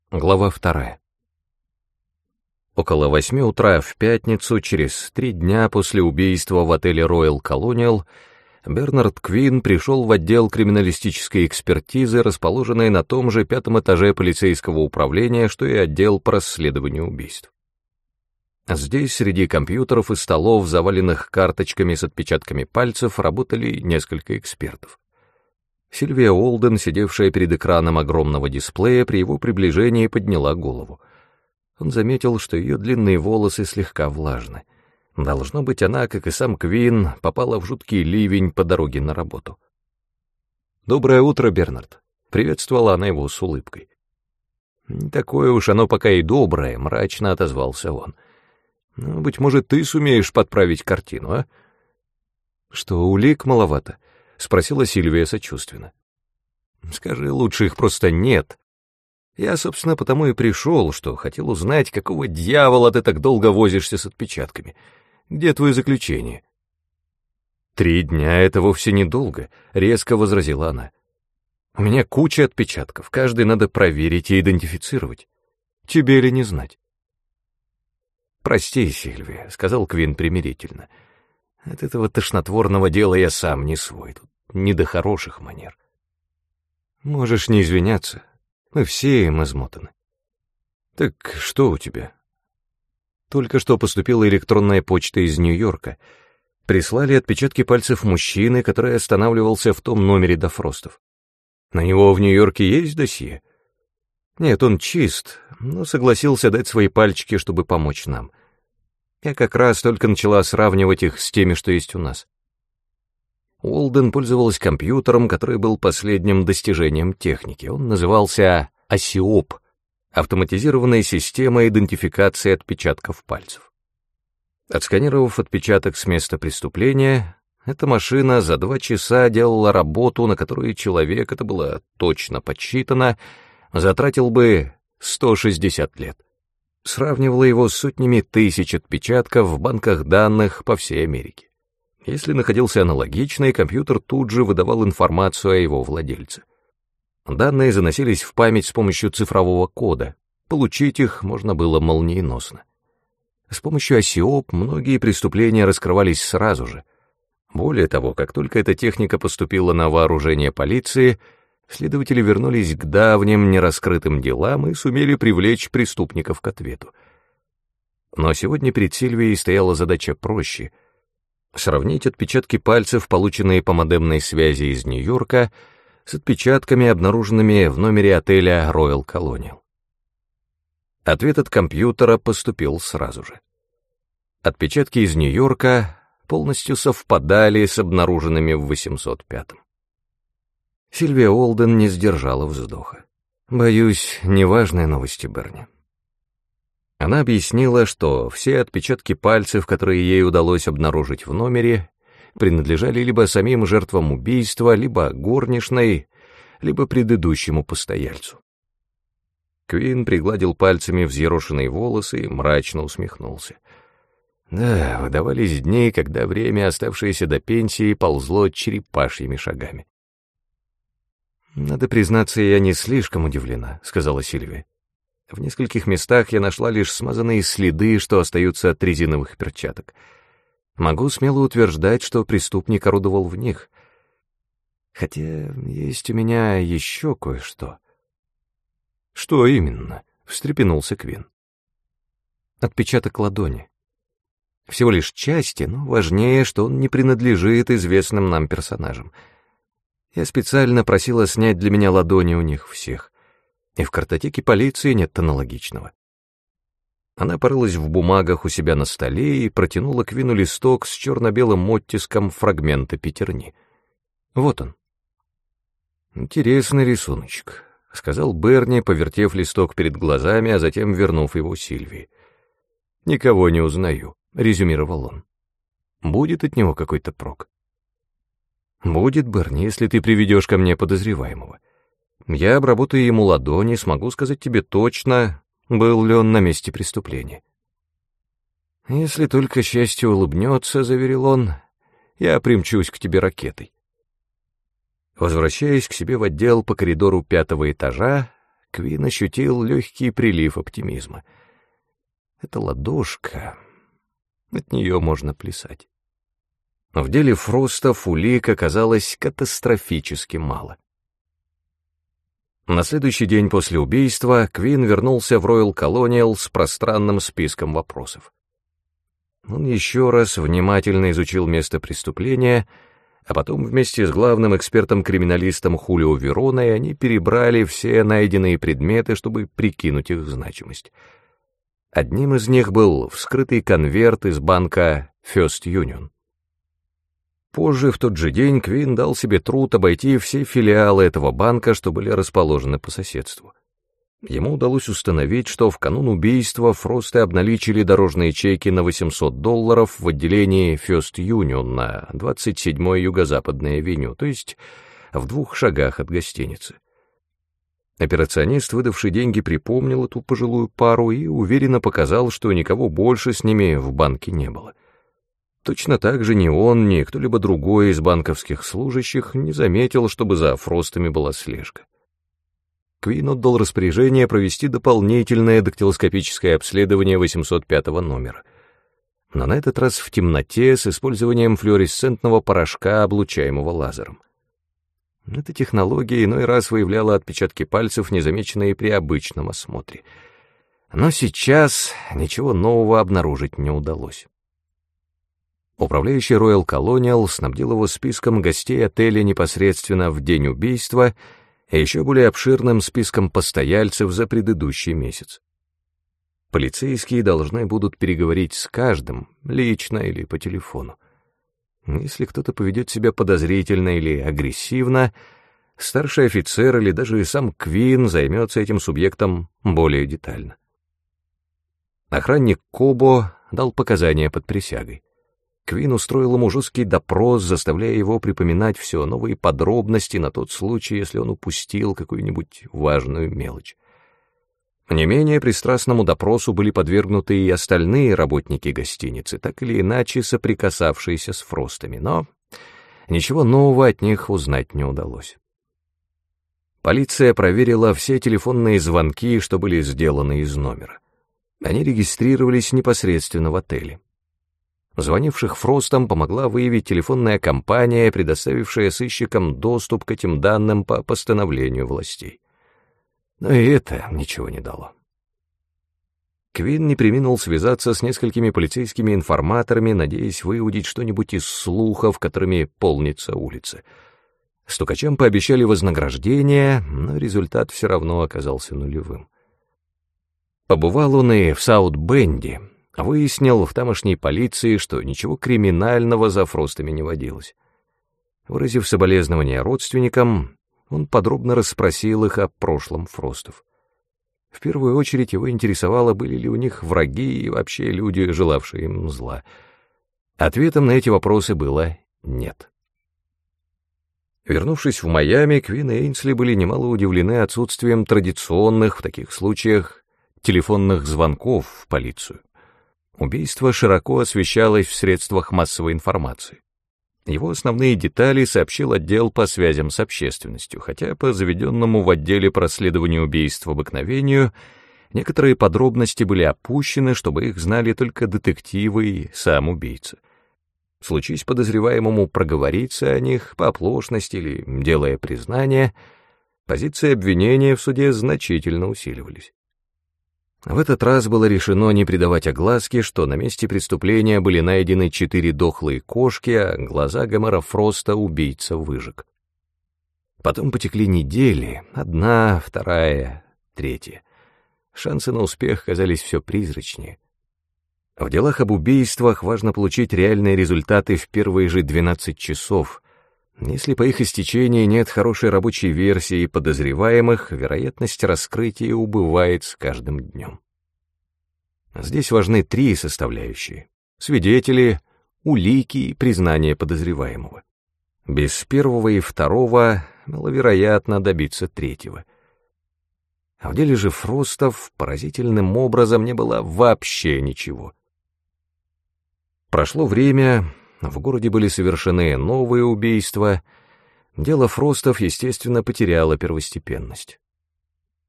Глава 2. Около 8 утра в пятницу, через 3 дня после убийства в отеле Royal Colonial, Бернард Квин пришел в отдел криминалистической экспертизы, расположенный на том же 5-м этаже полицейского управления, что и отдел по расследованию убийств. Здесь, среди компьютеров и столов, заваленных карточками с отпечатками пальцев, работали несколько экспертов. Сильвия Уолден, сидевшая перед экраном огромного дисплея, при его приближении подняла голову. Он заметил, что ее длинные волосы слегка влажны. Должно быть, она, как и сам Квин, попала в жуткий ливень по дороге на работу. «Доброе утро, Бернард», — приветствовала она его с улыбкой. «Не такое уж оно пока и доброе», — мрачно отозвался он. «Ну, быть может, ты сумеешь подправить картину, а?» «Что, улик маловато?» — спросила Сильвия сочувственно. «Скажи, лучше их просто нет. Я, собственно, потому и пришел, что хотел узнать, какого дьявола ты так долго возишься с отпечатками. Где твое заключение?» 3 дня — это вовсе недолго», — резко возразила она. «У меня куча отпечатков, каждый надо проверить и идентифицировать. Тебе ли не знать?» «Прости, Сильвия», — сказал Квин примирительно. «От этого тошнотворного дела я сам не свой, тут не до хороших манер». «Можешь не извиняться, мы все им измотаны». «Так что у тебя?» «Только что поступила электронная почта из Нью-Йорка. Прислали отпечатки пальцев мужчины, который останавливался в том номере до Фростов. На него в Нью-Йорке есть досье?» «Нет, он чист, но согласился дать свои пальчики, чтобы помочь нам. Я как раз только начала сравнивать их с теми, что есть у нас». Уолден пользовалась компьютером, который был последним достижением техники. Он назывался ASIOP — автоматизированная система идентификации отпечатков пальцев. Отсканировав отпечаток с места преступления, эта машина за 2 часа делала работу, на которую человек, это было точно подсчитано, затратил бы 160 лет. Сравнивала его с сотнями тысяч отпечатков в банках данных по всей Америке. Если находился аналогичный, компьютер тут же выдавал информацию о его владельце. Данные заносились в память с помощью цифрового кода. Получить их можно было молниеносно. С помощью ASIOP многие преступления раскрывались сразу же. Более того, как только эта техника поступила на вооружение полиции, следователи вернулись к давним нераскрытым делам и сумели привлечь преступников к ответу. Но сегодня перед Сильвией стояла задача проще — сравнить отпечатки пальцев, полученные по модемной связи из Нью-Йорка, с отпечатками, обнаруженными в номере отеля Royal Colonial. Ответ от компьютера поступил сразу же. Отпечатки из Нью-Йорка полностью совпадали с обнаруженными в 805-м. Сильвия Уолден не сдержала вздоха. «Боюсь, неважные новости, Берни». Она объяснила, что все отпечатки пальцев, которые ей удалось обнаружить в номере, принадлежали либо самим жертвам убийства, либо горничной, либо предыдущему постояльцу. Квин пригладил пальцами взъерошенные волосы и мрачно усмехнулся. Да, выдавались дни, когда время, оставшееся до пенсии, ползло черепашьими шагами. «Надо признаться, я не слишком удивлена», — сказала Сильвия. «В нескольких местах я нашла лишь смазанные следы, что остаются от резиновых перчаток. Могу смело утверждать, что преступник орудовал в них. Хотя есть у меня еще кое-что». «Что именно?» — встрепенулся Квин. «Отпечаток ладони. Всего лишь части, но важнее, что он не принадлежит известным нам персонажам. Я специально просила снять для меня ладони у них всех. И в картотеке полиции нет аналогичного». Она порылась в бумагах у себя на столе и протянула Квину листок с черно-белым оттиском фрагмента пятерни. Вот он. «Интересный рисуночек», — сказал Берни, повертев листок перед глазами, а затем вернув его Сильвии. «Никого не узнаю», — резюмировал он. «Будет от него какой-то прок?» «Будет, Берни, если ты приведешь ко мне подозреваемого. Я обработаю ему ладони, смогу сказать тебе точно, был ли он на месте преступления». «Если только счастье улыбнется», — заверил он, — «я примчусь к тебе ракетой». Возвращаясь к себе в отдел по коридору 5-го этажа, Квин ощутил легкий прилив оптимизма. Эта ладошка, от нее можно плясать. Но в деле Фростов улик оказалось катастрофически мало. На следующий день после убийства Квин вернулся в Royal Colonial с пространным списком вопросов. Он еще раз внимательно изучил место преступления, а потом вместе с главным экспертом-криминалистом Хулио Вероной они перебрали все найденные предметы, чтобы прикинуть их значимость. Одним из них был вскрытый конверт из банка First Union. Позже, в тот же день, Квин дал себе труд обойти все филиалы этого банка, что были расположены по соседству. Ему удалось установить, что в канун убийства Фросты обналичили дорожные чеки на $800 в отделении First Union на 27-й Юго-Западной авеню, то есть в 2 шагах от гостиницы. Операционист, выдавший деньги, припомнил эту пожилую пару и уверенно показал, что никого больше с ними в банке не было. Точно так же ни он, ни кто-либо другой из банковских служащих не заметил, чтобы за Фростами была слежка. Квин отдал распоряжение провести дополнительное дактилоскопическое обследование 805-го номера. Но на этот раз в темноте с использованием флуоресцентного порошка, облучаемого лазером. Эта технология иной раз выявляла отпечатки пальцев, незамеченные при обычном осмотре. Но сейчас ничего нового обнаружить не удалось. Управляющий Royal Colonial снабдил его списком гостей отеля непосредственно в день убийства и еще более обширным списком постояльцев за предыдущий месяц. Полицейские должны будут переговорить с каждым, лично или по телефону. Если кто-то поведет себя подозрительно или агрессивно, старший офицер или даже сам Квин займется этим субъектом более детально. Охранник Кобо дал показания под присягой. Квин устроил ему жесткий допрос, заставляя его припоминать все новые подробности на тот случай, если он упустил какую-нибудь важную мелочь. Не менее пристрастному допросу были подвергнуты и остальные работники гостиницы, так или иначе соприкасавшиеся с Фростами, но ничего нового от них узнать не удалось. Полиция проверила все телефонные звонки, что были сделаны из номера. Они регистрировались непосредственно в отеле. Звонивших Фростам помогла выявить телефонная компания, предоставившая сыщикам доступ к этим данным по постановлению властей. Но и это ничего не дало. Квин не преминул связаться с несколькими полицейскими информаторами, надеясь выудить что-нибудь из слухов, которыми полнится улица. Стукачам пообещали вознаграждение, но результат все равно оказался нулевым. Побывал он и в Саут-Бенде, выяснил в тамошней полиции, что ничего криминального за Фростами не водилось. Выразив соболезнования родственникам, он подробно расспросил их о прошлом Фростов. В первую очередь его интересовало, были ли у них враги и вообще люди, желавшие им зла. Ответом на эти вопросы было «нет». Вернувшись в Майами, Квин и Эйнсли были немало удивлены отсутствием традиционных в таких случаях телефонных звонков в полицию. Убийство широко освещалось в средствах массовой информации. Его основные детали сообщил отдел по связям с общественностью, хотя по заведенному в отделе по расследованию убийств обыкновению некоторые подробности были опущены, чтобы их знали только детективы и сам убийца. Случись подозреваемому проговориться о них по оплошности или делая признание, позиции обвинения в суде значительно усиливались. В этот раз было решено не придавать огласке, что на месте преступления были найдены 4 дохлые кошки, а глаза Гомера Фроста убийца выжег. Потом потекли недели, 1, 2, 3. Шансы на успех казались все призрачнее. В делах об убийствах важно получить реальные результаты в первые же 12 часов. Если по их истечении нет хорошей рабочей версии подозреваемых, вероятность раскрытия убывает с каждым днем. Здесь важны 3 составляющие: свидетели, улики и признание подозреваемого. Без первого и второго маловероятно добиться третьего. А в деле же Фростов поразительным образом не было вообще ничего. Прошло время, в городе были совершены новые убийства, дело Фростов, естественно, потеряло первостепенность.